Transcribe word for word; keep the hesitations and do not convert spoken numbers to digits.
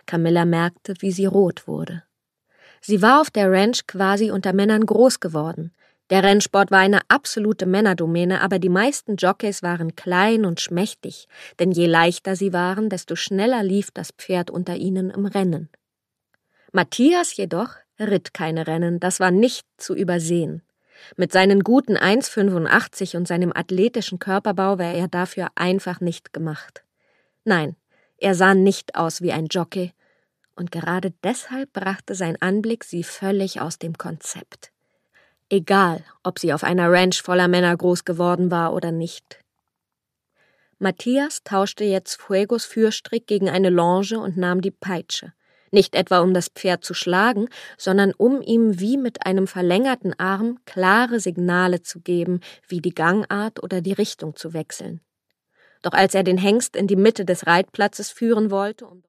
Camilla merkte, wie sie rot wurde. Sie war auf der Ranch quasi unter Männern groß geworden. Der Rennsport war eine absolute Männerdomäne, aber die meisten Jockeys waren klein und schmächtig, denn je leichter sie waren, desto schneller lief das Pferd unter ihnen im Rennen. Matthias jedoch ritt keine Rennen, das war nicht zu übersehen. Mit seinen guten eins Komma fünfundachtzig und seinem athletischen Körperbau war er dafür einfach nicht gemacht. Nein, er sah nicht aus wie ein Jockey, und gerade deshalb brachte sein Anblick sie völlig aus dem Konzept. Egal, ob sie auf einer Ranch voller Männer groß geworden war oder nicht. Matthias tauschte jetzt Fuegos Führstrick gegen eine Longe und nahm die Peitsche. Nicht etwa um das Pferd zu schlagen, sondern um ihm wie mit einem verlängerten Arm klare Signale zu geben, wie die Gangart oder die Richtung zu wechseln. Doch als er den Hengst in die Mitte des Reitplatzes führen wollte, um